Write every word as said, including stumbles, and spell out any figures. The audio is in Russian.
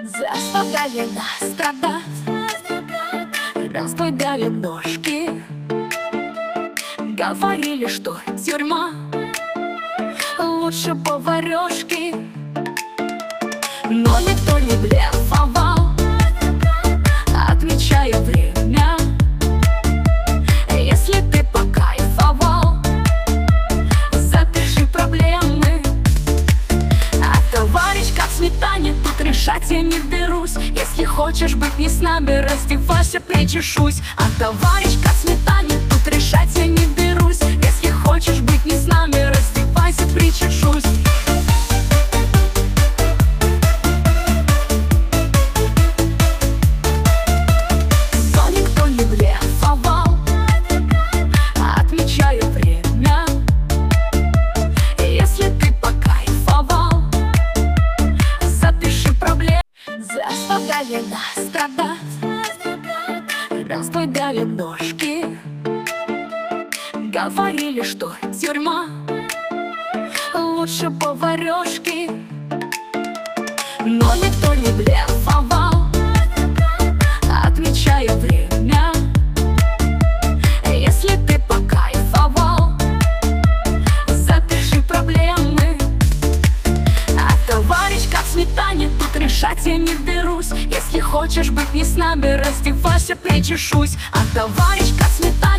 Заставляли нас страдать, раздвигали ножки, говорили, что тюрьма лучше поварешки. Но никто не блефовал, отмечая время. Если ты покайфовал, запиши проблемы. А товарищ как в сметане, тут решать я не берусь. Если хочешь быть не с нами, раздевайся, причешусь. А товарищ как в сметане, тут решать я не берусь. Если хочешь быть не с нами, раздевайся, причешусь. Заставляли нас страдать, раздвигали ножки, говорили, что тюрьма лучше поварешки. Но никто не блефовал, отмечая время. Если ты покайфовал, запиши проблемы. А товарищ как в сметане, тут решать я не берусь. Если хочешь быть не с нами, раздевайся, причешусь. А товарищ как в сметане,